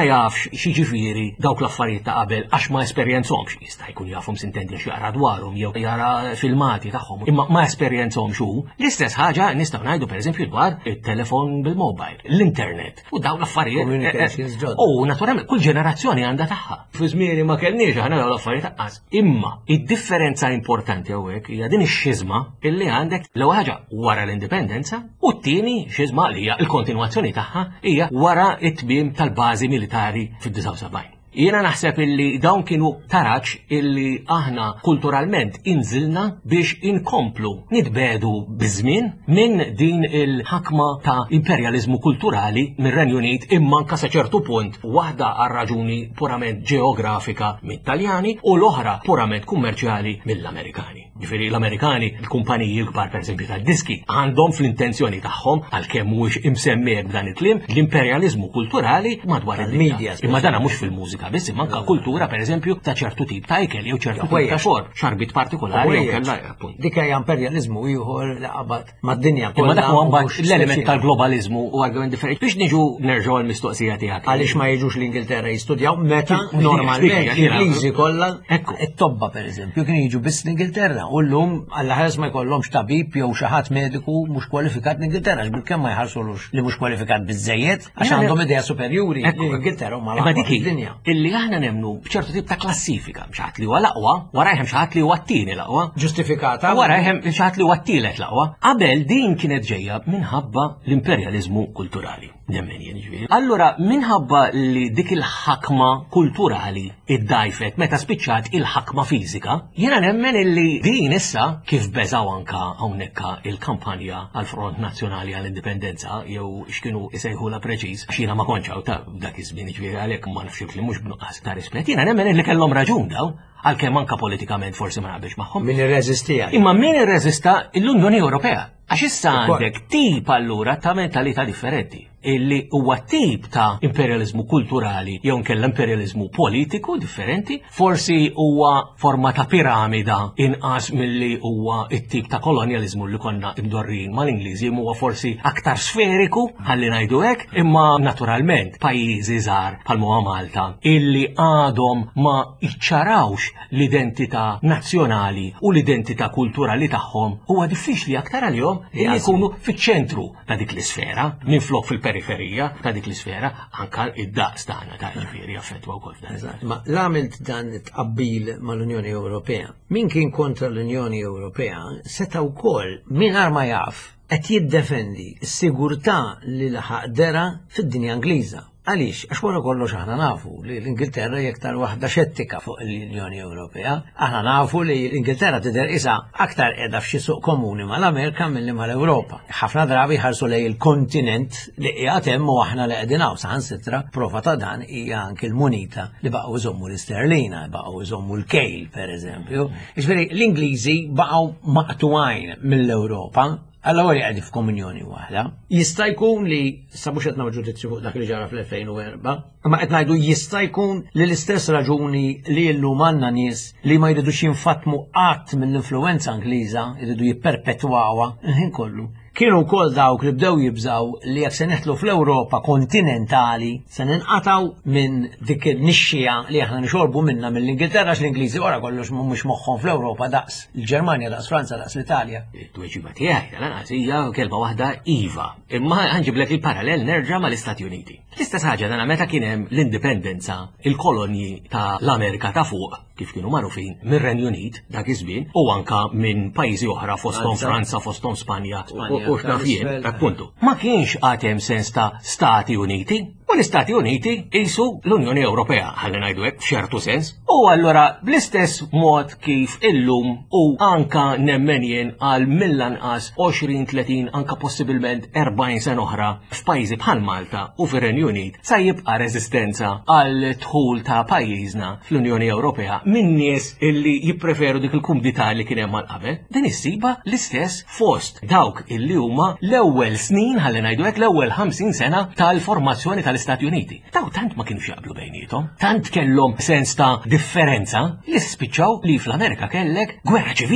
jafx xiġifieri dawk l-affarijiet ta' qabel għax ma esperjenzhomx. Jista' jkun jafhom sintendi għax jara dwarhom jew jara filmati tagħhom, imma ma esperjenzhomx hu. L-istess ħaġa nistgħu ngħidu pereżempju dwar it-telefon bil-mobile, l-internet u dawn l-affarijiet. Communications ġodda. U naturalment kull ġenerazzjoni għandha tagħha. Fi żmieni ma kellniex aħna dawn l-affarijiet taqqas. Imma id-differenza importanti hawnhekk hija din ix-xizma illi għandek l-ewwel ħaġa wara l-indipendenza u t-tieni xizma li hija l-kontinwazzjoni tagħha hija wara t-tmiem tal-bażi militari fid-disa' u sebgħin. Jiena naħseb illi dawn kienu taraġġ illi aħna kulturalment inżilna biex inkomplu nitbedu biż-żmien minn din il-ħakma ta' imperjaliżmu kulturali mir-Renju Unit imma anke sa ċertu punt waħda għal raġuni purament ġeografika mit-Taljani u l-oħra purament kummerċjali mill-Amerikani. Ġifieri l-Amerikani, l-kumpaniji l-kbar pereżempju tad-diski, għandhom fl-intenzjoni tagħhom għalkemm mhuwiex imsemmiek b'dan il-kliem l-imperjaliżmu kulturali madwar il-medja. Imma dana mhux fil-mużika biss, imma anke kultura pereżempju ta' ċertu tip ta' ikel jew ċertu tip ta' xorb, xarbit partikolari jew kellha appunt. Dik hija imperjaliżmu ieħor li qabad mad-dinja Imma kollha. dak huwa mbagħad l-element tal-globaliżmu u argument differenti. Biex niġu nerġgħu l-mistoqsija tiegħek. Għaliex ma jiġux l-Ingilterra jistudjaw meta Dik- normalment dik- dik- l-Ingliżi kollha Ekku. it-tobba pereżempju kienu jiġu biss l-Ingilterra u llum alla ħares ma jkollhomx tabib jew xi ħadd mediku mhux kwalifikat l-Ingilterra x'bilkemm ma jħarsulux li mhux kwalifikat biżejjed għax Jena- għandhom idea superjuri li Ekku. l-Ingilterra huma Imma l-aqwa dik hi, fid-dinja. illi aħna nemnu b'ċertu tip ta' klassifika, xaħat li huwa l-aqwa, warajhem xaħat li huwa t-tieni l-aqwa. Ġustifikata. Warajhem xaħat li huwa t-tielet l-aqwa. Qabel din kienet ġejja minħabba l-imperjaliżmu kulturali. Nemmen jien ġifieri. Allura minħabba li dik il-ħakma kulturali iddajfet meta spiċċat il-ħakma fiżika, jiena nemmen illi din issa kif beżaw anka hawnhekk il-kampanja għal Front Nazzjonali għall-Indipendenza jew x'kienu jsejħula preċiż għax jiena ma kontx hawn ta' dak iż-żmien ġifieri għalhekk ma nafx li mhux b'nuqqas ta' rispett. Jiena nemmen illi kellhom raġun daw għalkemm anka politikament forsi ma naqbilx magħhom. Min irreżistija. Imma min irreżista l-Unjoni Ewropea. Għax issa għandek tip allura ta' mentalità differenti illi huwa tip ta' imperializmu kulturali jew nkella imperializmu politiku differenti, forsi huwa forma ta' piramida inqas milli huwa it-tip ta' kolonializmu li konna imdorrin mal-Ingliżi huwa forsi aktar sferiku ħalli ngħidu hekk, imma naturalment pajjiżi żgħar bħal huwa Malta illi għadhom ma iċċarawx l-identità nazzjonali u l-identità kulturali tagħhom huwa diffiċli aktar għalihom li jkunu fiċ-ċentru ta' dik l-isfera, minflok fil-periferija ta' dik l-isfera, anka id-daqs tagħna ta' ġifieri affettwa wkoll f'dan. Ma l-għamilt dan it-qabbil mal-Unjoni Ewropea. Min kien kontra l-Unjoni Ewropea seta' wkoll mingħajr ma jaf qed jiddefendi s-sigurtà li laħaq dera fid-dinja Ingliża. Għaliex, għax wara kollox aħna nafu li l-Ingilterra hija aktar waħda xettika fuq l-Unjoni Ewropea. Aħna nafu li l-Ingilterra tidher isa aktar qiegħda f'xi suq komuni mal-Amerika milli mal-Ewropa. Ħafna drabi ħarsu lej il-kontinent li qiegħed hemm u aħna li qegħdin hawn saħansitra prova ta' dan hija anke l-munita li baqgħu jżommu l-isterlina, baqgħu jżommu l-kejl pereżempju. Jiġifieri l-Ingliżi baqgħu maqtuwajn mill-Ewropa. Allora għadi f'komunjoni waħda. Jista' jkun li sabux qed nagħmlu ġudizzju fuq dak li ġara fl-elfejn u erba', imma qed ngħidu jista' jkun li l-istess raġuni li llum għandna nies li ma jridux jinfatmu qatt mill-influenza Ingliża, jridu jipperpetwawha il-ħin kollu. Kienu wkoll dawk li bdew jibżaw li jekk se neħtlu fl-Ewropa kontinentali se ninqataw minn dik il-nixxija li aħna nixorbu minnha mill-Ingilterra x-l-Ingliżi wara kollox mhux moħħhom fl-Ewropa daqs il-Ġermanja, daqs Franza, daqs l-Italja. It-tweġiba tiegħi tal-anqas hija kelma waħda iva, imma ħanġiblek il-parallel nerġa' mal-Istati Uniti. L-istess ħaġa dana meta kien hemm l-indipendenza, il-kolonji ta' l-Amerika ta' fuq kif kienu magħrufin mir-Renju Unit dak iż-żmien u anka minn pajjiżi oħra fosthom Franza, fosthom Spanja u x'naf jien, appuntu. Ma kienx għatem sens ta' Stati Uniti, u l-Istati Uniti qisu l-Unjoni Ewropea, ħalli ngħidu hekk f'ċertu sens. U allura bl-istess mod kif illum u anka nemmen jien għal mill-anqas għoxrin tletin anka possibilment erbgħin sena oħra f'pajjiżi bħal Malta u fir-Renju Unit sa jibqa' reżistenza għal dħul ta' pajjiżna fl-Unjoni Ewropea minn nies illi jippreferu dik il-kumdità li kien hemm qabel. Din issiba l-istess fost dawk illi huma l-ewwel snin ħalli ngħidu hekk l-ewwel ħamsin sena tal-formazzjoni tal-Istati Uniti. Daw tant ma kienux jaqblu bejnietom, tant kellhom sens ta' differenza li spiċċaw li fl-Amerika kellek gwerra ċivili.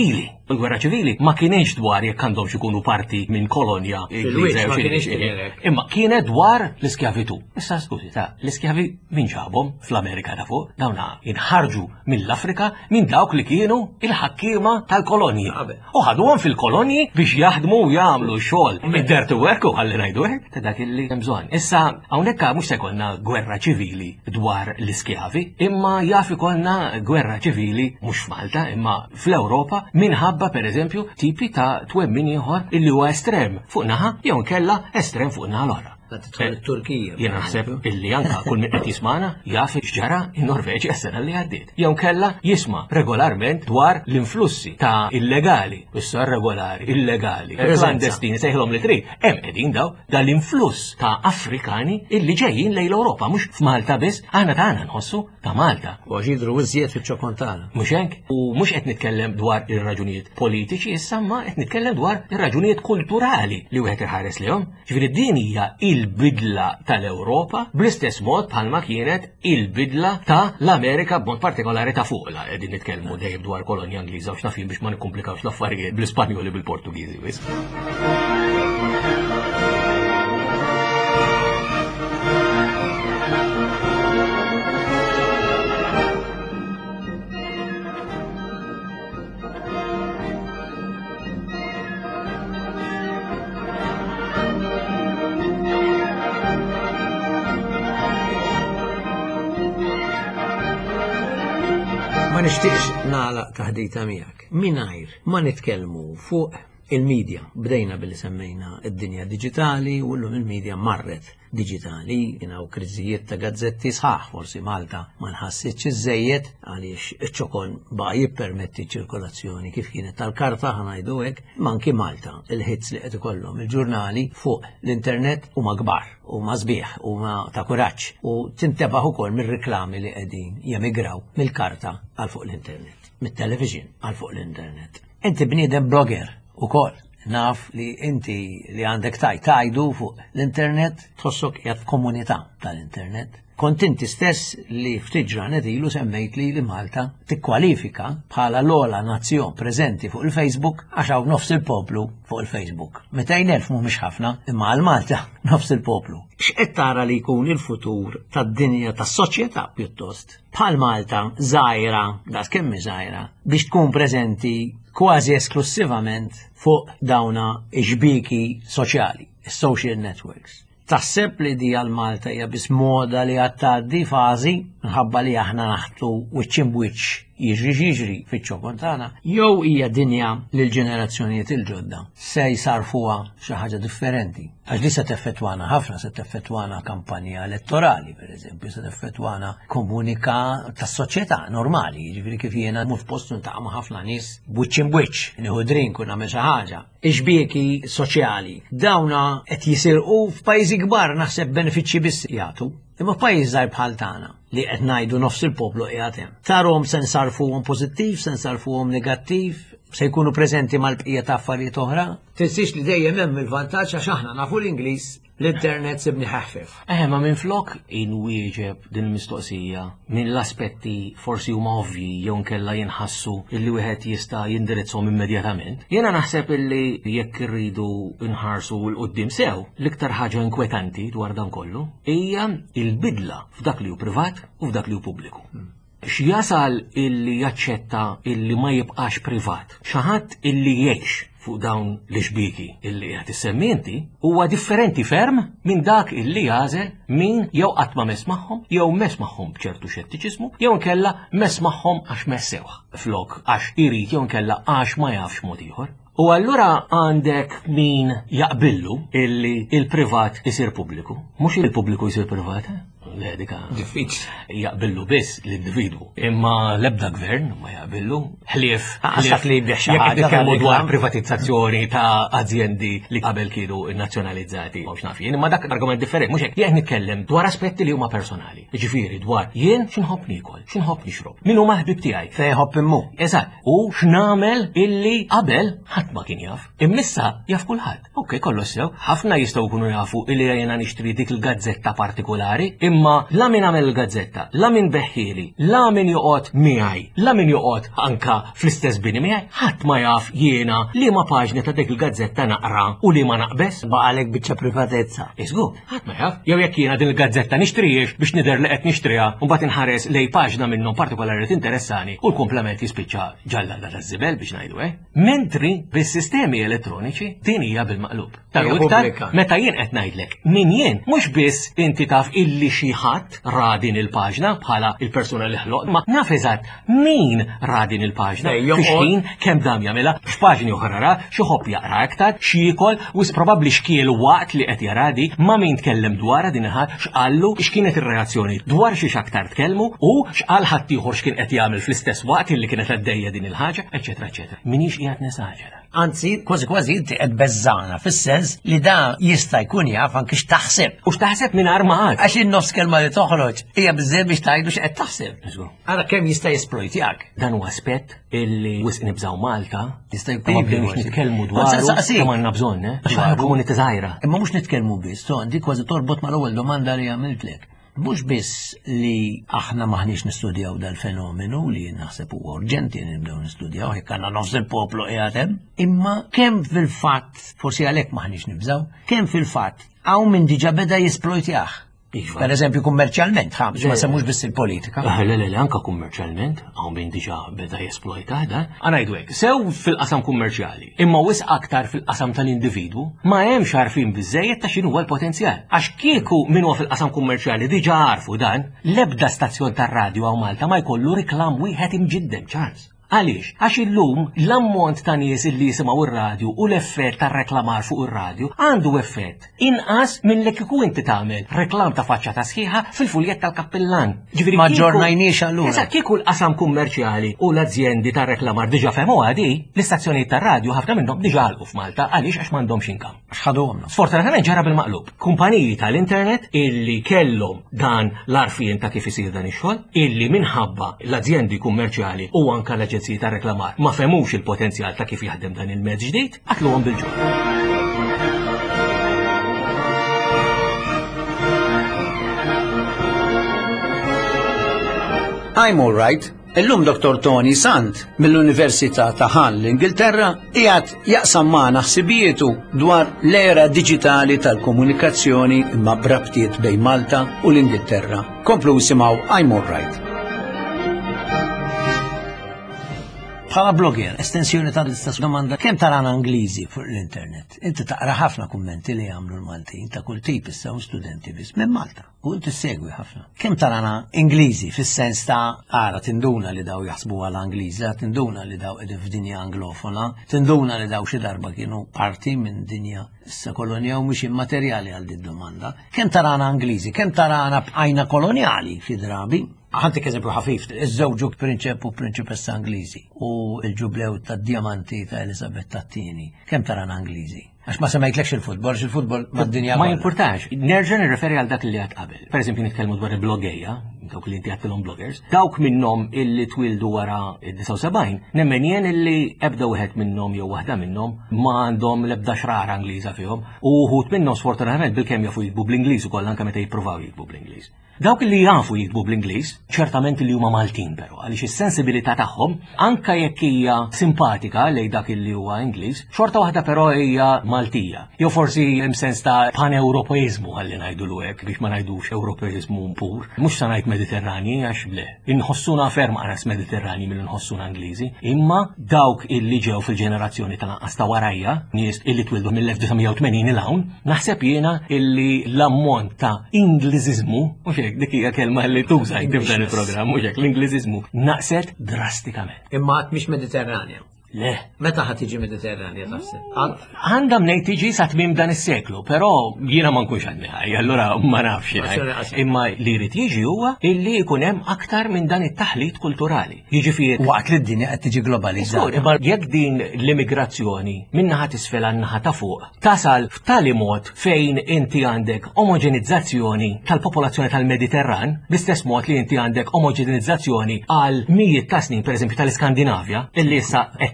Il-gwerra ċivili ma kienx dwar jekk għandhom ikunu parti minn kolonja Ingliża ma jew kienx xi- kienet. imma kienet dwar l-iskjavitu. Issa skużi ta' l-iskjavi min ġabhom fl-Amerika ta' fuq dawna inħarġu mill-Afrika minn dawk li kienu il-ħakkiema tal-kolonji. Qabel. U ħaduhom fil-kolonji biex jaħdmu u jagħmlu xogħol mid-dirty work u ħalli ngħidu hekk ta' dak illi hemm bżonn. Issa hawnhekk mhux se jkollna gwerra ċivili dwar l-iskjavi, imma jaf ikollna gwerra ċivili mhux f'Malta imma fl-Ewropa minħabba pereżempju tipi ta' twemmin ieħor illi huwa estrem fuq naħa jew kella estrem fuq naħa l-oħra. La titħol it-Turkija. Jien naħseb illi anka kull min qed jismana jaf x'ġara in-Norveġi s-sena li għaddiet. Jew kella jisma' regolarment dwar l-influssi ta' illegali, issa regolari, illegali, clandestini sejħilhom li trid. Hemm qegħdin daw dal-influss ta' Afrikani illi ġejjin lejn l-Ewropa mhux f'Malta biss, aħna tagħna nħossu ta' Malta. U ġidru iżjed fiċ-ċokontana. Mhux hekk? U mhux qed nitkellem dwar ir-raġunijiet politiċi, issa ma qed nitkellem dwar ir-raġunijiet kulturali li wieħed iħares lihom. Ġifieri din hija il-bidla tal-Ewropa bl-istess mod bħalma kienet il-bidla ta' l-Amerika b'mod partikolari ta' fuqla. Qegħdin nitkellmu dejjem dwar kolonja Ingliża u x'nafin biex ma nikkumplikawx l-affarijiet bl-Ispanjoli bil-Portugiżi wis. Ma nixtieqx nagħlaq taħdita miegħek. Mingħajr ma nitkellmu fuq il-medja. Bdejna billi semmejna id-dinja diġitali u llum il-medja marret diġitali. Kienaw kriżijiet ta' gazzetti sħaħ, forsi Malta ma nħassitx iżejjed għaliex iċ-ċokon baqa' jippermetti ċirkolazzjoni kif kienet tal-karta ħanajdu hekk, ma anki Malta il-ħits li qed ikollhom il-ġurnali fuq l-internet huma kbar u ma sbieħ u ma ta' kuraġġ u tintebaħ ukoll mir-riklami li qegħdin jemigraw mill-karta għal fuq l-internet, mit-television għal fuq l-internet. Inti bniedem blogger ukoll. Naf li inti li għandek taj tajdu fuq l-internet tħossok jgħat komunità tal-internet. Kont inti stess li ftit ġranet ilu semmejt li li Malta tikkwalifika bħala l-ola nazzjon preżenti fuq il-Facebook għax hawn nofs il-poplu fuq il-Facebook. Metejn elf mhumiex ħafna, imma għal Malta nofs il-poplu. X'qed tara li jkun il-futur tad-dinja tas-soċjetà pjuttost bħal Malta żgħira, das kemm żgħira, biex tkun preżenti kważi esklusivament fuq dawna iġbiki soċjali, social networks. Taħseb li di għal Malta hija biss moda li għattaddi fażi minħabba li aħna naħtu wiċċ imwiċċ jiġri jiġri fiċ-ċokontana, jew hija dinja li l-ġenerazzjonijiet il-ġodda se jsarfuha xi ħaġa differenti. Għax li se teffettwana ħafna, se teffettwana kampanja elettorali, pereżempju, se teffettwana komunika tas-soċjetà normali, jiġifieri kif jiena mhux post niltaqa' ma' ħafna nies bwiċċ imwiċċ, nieħu drink u nagħmel xi ħaġa. Iġbieki soċjali, dawna qed jisirqu f'pajjiżi kbar naħseb benefiċċji biss jagħtu. Imma pajjiż żgħar bħal tagħna li qed ngħidu nofs il-poplu qiegħed hemm. Tarhom se nsarfuhom pożittiv, se nsarfuhom negattiv, se jkunu preżenti mal-bqija ta' affarijiet oħra. Tinsix li dejjem hemm il-vantaġġ għax aħna nafu l-Ingliż l-internet sibni ħaffef. Eh, ma minn flok inwieġeb din il-mistoqsija minn l-aspetti forsi huma ovvji jew kella jinħassu illi wieħed jista' jindirizzhom immedjatament. Jiena naħseb illi jekk irridu nħarsu l-qudiem sew, l-iktar ħaġa inkwetanti dwar dan kollu hija il-bidla f'dak li hu privat u f'dak li hu pubbliku. X'jasal illi jaċċetta illi ma jibqax privat, xi ħadd illi jgħix fuq dawn l-ixbiki illi qed issemmi inti huwa differenti ferm minn dak illi jażel min jew qatt ma mess magħhom jew mess magħhom b'ċertu xettiċiżmu jew nkella mess magħhom għax messewha flok għax irid jew nkella għax ma jafx mod ieħor. U allura għandek min jaqbillu illi il-privat isir pubbliku, mhux il-pubbliku jsir privat. L-edika diffiċli jaqbillu biss l-individwu. Imma l-ebda gvern ma jaqbillu. Ħlief Għaxak li jbieħ xi ħaġa nitkellmu tal-reklam. dwar privatizzazzjoni ta' azjendi li qabel kienu nazzjonalizzati. Mhux naf jien, imma dak argument differenti. Mhux hekk jien nitkellem dwar aspetti li huma personali. Jiġifieri dwar jien x'inħobb nikol, x'inħobb nixrob. Min huma ħbib tiegħi. Fejn ħobb immu. Eżatt, u x'namel illi qabel ħadd ħadd ma kien jaf. Immissa jaf kulħadd. Okej, kollu sew, ħafna jistgħu jkunu jafu li jiena nixtri dik il-gazzetta partikolari, imma la min għamel il-gazzetta, la min beħħili, la min joqgħod miegħi, la min joqgħod anka fl-istess bini miegħi, ħadd ma jaf jiena li ma paġni ta' dik il-gazzetta naqra u li ma naqbes. Baqalek biċċa privatezza. Iżgur, ħadd ma jaf. Jew jekk jiena din il-gazzetta nixtriex biex nidher li qed nixtriha u mbagħad inħares lej paġna minnhom partikolari li tinteressani u l-komplement jispiċċa ġallada taż-żibel biex ngħidu eh. Mentri bis-sistemi elettroniċi din hija bil-maqlub. Taru iktar meta jien qed ngħidlek min jien mhux biss inti taf illi xi ħadd ra din il-paġna bħala il-persuna li ħloq, ma naf eżatt min ra din il-paġna fix-ħin kemm dam jagħmilha f'paġni oħra ra xi ħobb jaqra aktar xi jikol u probabbli xkiel waqt li qed jaradi ma min tkellem dwarha din il-ħadd x'qallu x'kienet ir-reazzjoni dwar xi aktar tkellmu u x'qal ħadd ieħor x'kien qed jagħmel fl-istess waqt illi kienet għaddejja din il-ħaġa, eċetera, eċetera. Minix qiegħed nesaġera. Anzi, kważi kważi inti qed beżżana fis-sens li da jista' jkun jaf anke x'taħseb. U x'taħseb mingħajr ma għad. Għax in-nofs kelma li toħroġ hija biżżejjed biex tgħidu x'qed taħseb. Ara kemm jista' jesplojtjak. Dan huwa aspett illi wisq nibżgħu Malta jista' jkun biex nitkellmu dwaru kemm għandna bżonn, eh? Komunità żgħira. Imma mhux nitkellmu biss, so dik kważi torbot mal-ewwel domanda li għamiltlek. Mhux biss li aħna maħniex nistudjaw dal-fenomenu li naħseb huwa urġenti nibdew nistudjaw jekk għandna nofs il-poplu qiegħed hemm, imma kemm fil-fatt forsi għalhekk maħniex nibżgħu, kemm fil-fatt hawn min diġà beda jesplojtjah. Per eżempju kummerċjalment, ħabġ ma semmux biss il-politika. Le, le, le, anka kummerċjalment, hawn min diġà beda jesplojtah dan. Għanajdu hekk, sew fil-qasam kummerċjali, imma wis aktar fil-qasam tal-individwu, ma hemmx għarfien biżejjed ta' x'inhu l-potenzjal. Għax kieku min huwa fil-qasam kummerċjali diġà għarfu dan, l-ebda stazzjon tar-radju hawn Malta ma jkollu riklam wieħed imġidden, Charles. Għaliex? Għax illum l-ammont ta' nies illi jisimgħu ir-radju u l-effett tar-reklamar fuq ir-radju għandu effett inqas minn li kieku inti tagħmel reklam ta' faċċa ta' sħiħa fil-fuljett tal-kappellan. Ġifieri ma ġornajniex allura. Eżatt, kieku l-qasam kummerċjali u l-azzjendi tar-reklamar diġà fehmu għadi, l-istazzjonijiet tar-radju ħafna minnhom diġà għalqu f'Malta għaliex għax m'għandhomx inkam. X'ħaduhom. Sfortunatament ġara bil-maqlub. Kumpaniji tal-internet illi kellhom dan l-arfien ta' kif isir dan ix-xogħol, illi minħabba l-azzjendi kummerċjali u anke l ta' reklamar ma femux il-potenzjal ta' kif jaħdem dan il-mezz ġdid, għatluhom bil-ġur. I'm all right. Illum doktor Tony Sant mill-Università ta' Hull l-Ingilterra qiegħed jaqsam magħna ħsibietu dwar l-era diġitali tal-komunikazzjoni imma brabtiet bejn Malta u l-Ingilterra. Komplu simgħu I'm all right. Bħala blogger, estensjoni ta' l-istess domanda, kemm tarana Ingliżi fuq l-internet? Inti taqra ħafna kummenti li jagħmlu l-Maltin ta' kull tip issa u studenti biss minn Malta. U inti segwi ħafna. Kemm tarana Ingliżi fis-sens ta' ara tinduna li daw jaħsbu għal Angliża, tinduna li daw qegħdin f'dinja anglofona, tinduna li daw xi darba kienu parti minn dinja issa kolonja u mhux immaterjali għal din domanda. Kemm tarana Ingliżi, kemm tarana b'għajna kolonjali xi drabi? Għantik eżempju ħafif, iż-żewġu prinċep u prinċipessa Angliżi u l-ġublew tad-diamanti ta' Elisabetta Tattini. Kemm tarana Angliżi? Għax ma semmejtlekx il-futbol, il-futbol mad-dinja. Ma jimpurtax, nerġa' nirreferi għal dak li għad qabel. Per eżempju nitkellmu dwar il-bloggeja, dawk li inti għattilhom bloggers, dawk minnhom illi twildu wara id-disa' u sebgħin, nemmen jien illi ebda wieħed minnhom jew waħda minnhom ma għandhom l-ebda xrara Angliża fihom u wħud minnhom sfortunatament bil-kemm jafu jikbu bl-Ingliż ukoll anke meta jippruvaw jikbu bl-Ingliż. Dawk li jafu jikbu bl-Ingliż, ċertament li huma Maltin però, għaliex is-sensibilità tagħhom anke jekk hija simpatika lejn dak li huwa Ingliż, xorta waħda però hija Maltija. Jew forsi hemm sens ta' pan-Ewropeizmu ħalli ngħidulu hekk biex ma ngħidux Ewropeizmu pur. Mhux sa ngħid Mediterranji għax le. Inħossuna ferm qaras Mediterranji milli nħossuna Ingliżi, imma dawk illi ġew fil-ġenerazzjoni ta' naqqas ta' warajja, nies illi twildu mill-1980 il hawn, naħseb jiena illi l-ammont ta' Ingliżiżmu dik hija kelma li tuża f'dan il-programm mhux hekk l-Ingliżiżmu naqset drastikament. Imma qatt mhix Mediterranja. Le. Meta ħad tiġi Mediterranja taħseb? Għandha mnejn tiġi sa tmiem dan is-seklu, però jiena ma nkunx għandni allura ma nafx ngħid. Imma li jrid jiġi huwa illi jkun hemm aktar minn dan it-taħlit kulturali. Jiġifieri waqt li d-dinja qed tiġi globalizzata. Imma jekk din l-immigrazzjoni min-naħa t'isfel għan-naħa ta' fuq tasal f'tali mod fejn inti għandek omogenizzazzjoni tal-popolazzjoni tal-Mediterran, bl-istess mod li inti għandek omogenizzazzjoni għal mijiet ta' snin pereżempju tal-Iskandinavja, illi issa qed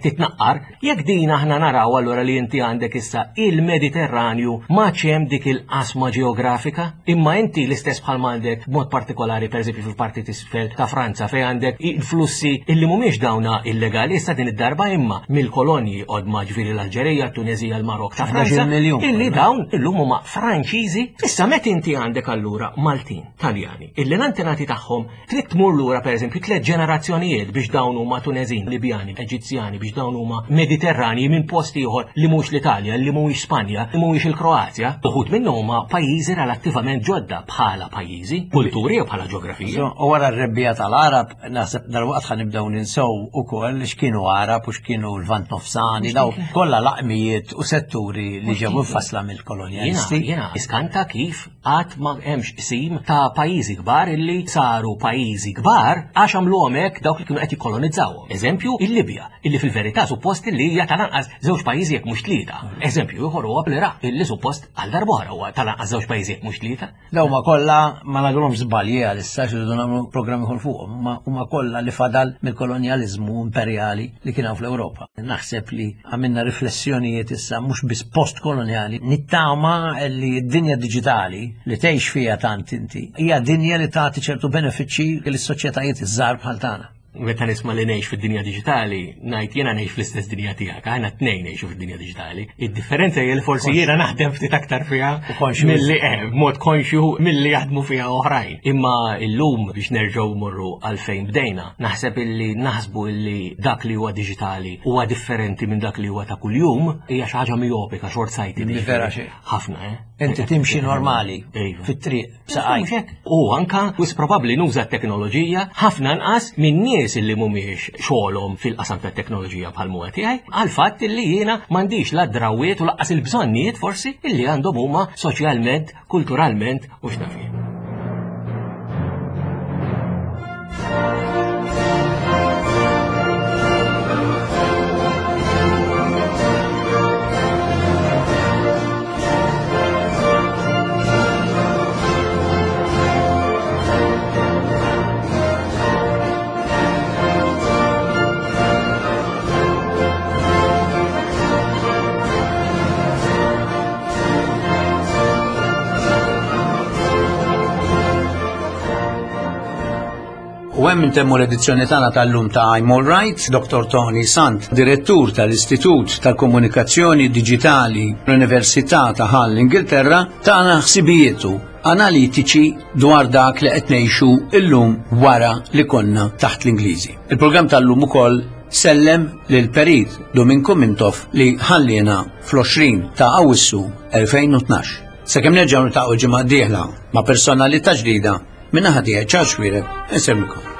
titnaqqar, jekk din aħna naraw allura li inti għandek issa il-Mediterranju ma ċem dik il-qasma ġeografika, imma inti l-istess bħal għandek mod partikolari pereżempju fil-parti tisfel ta' Franza fejn għandek il-flussi illi mhumiex dawna illegali issa din id-darba imma mill-kolonji qodma ġifieri l-Alġerija, t-Tunezija, l-Marok ta' Franza illi dawn illum huma Franċiżi. Issa meta inti għandek allura Maltin, Taljani, illi l-antenati tagħhom trid tmur lura pereżempju tliet ġenerazzjonijiet biex dawn huma Tunezin, Libjani, Eġizzjani biex dawn huma Mediterrani minn post ieħor li mhux l-Italja, li mhuwiex Spanja, li mhuwiex il-Kroazja. Uħud minnhom huma pajjiżi relattivament ġodda bħala pajjiżi, kulturi u bħala ġeografija. U wara r-rebbija tal-Arab, naħseb dal-waqt ħan nibdew ninsew ukoll x'kienu Arab u x'kienu l-Vant Nofsani, daw kollha laqmijiet u setturi li ġew infassla mill-kolonjalisti. Jiena iskanta kif qatt ma hemmx isim ta' pajjiżi kbar illi saru pajjiżi kbar għax għamluhom hekk dawk li kienu qed jikkolonizzawhom. Eżempju, il-Libja, illi fil-verità suppost illi hija tal-anqas żewġ pajjiżi jekk mhux tlieta. Eżempju ieħor huwa bl-Iraq, illi suppost għal darb'oħra huwa tal-anqas żewġ pajjiżi jekk mhux tlieta. Daw ma kollha ma nagħmluhom żbalji għalissa x'iridu nagħmlu programm ieħor fuqhom, huma kollha li fadal mill-kolonjaliżmu imperjali li kien hawn fl-Ewropa. Naħseb li għamilna riflessjonijiet issa mhux biss postkolonjali, nittama li d-dinja diġitali li tgħix fiha tant inti hija dinja li tagħti ċertu benefiċċji lis-soċjetajiet iż-żgħar bħal tagħna. Meta nisma li ngħix fid-dinja diġitali, ngħid jiena ngħix fl-istess dinja tiegħek, aħna tnejn ngħixu fid-dinja diġitali. Id-differenza hija li forsi jiena naħdem ftit aktar fiha milli eh mod konxju milli jaħdmu fiha oħrajn. Imma llum biex nerġgħu morru għalfejn bdejna, naħseb illi naħsbu illi dak li huwa diġitali huwa differenti minn dak li huwa ta' kuljum hija xi ħaġa miopika short sighted. Vera xejn. Ħafna, eh? Inti timxi normali fit-triq b'saqajk. U anka wis probabbli nuża t-teknoloġija ħafna nqas minn nies illi mhumiex xogħolhom fil-qasam tat-teknoloġija bħal muwa tiegħi, għal fatt illi jiena m'għandix la drawwiet u laqqas il-bżonnijiet forsi illi għandhom huma soċjalment, kulturalment u x'nafih. U hemm intemmu l-edizzjoni tagħna tal-lum ta' I'm All Right, doktor Tony Sant, direttur tal-Istitut tal-Komunikazzjoni Diġitali l-Università ta' Hull, Ingilterra, tagħna ħsibijietu analitiċi dwar dak li qed ngħixu illum wara li konna taħt l-Ingliżi. Il-programm tal-lum ukoll sellem lil Perit Dominku Mintoff li ħallina fl-għoxrin ta' Awwissu elfejn u tnax. Sakemm nerġgħu niltaqgħu ġimgħa d-dieħla ma' personalità ġdida minna ħadija ċaċwire, insemmilkom.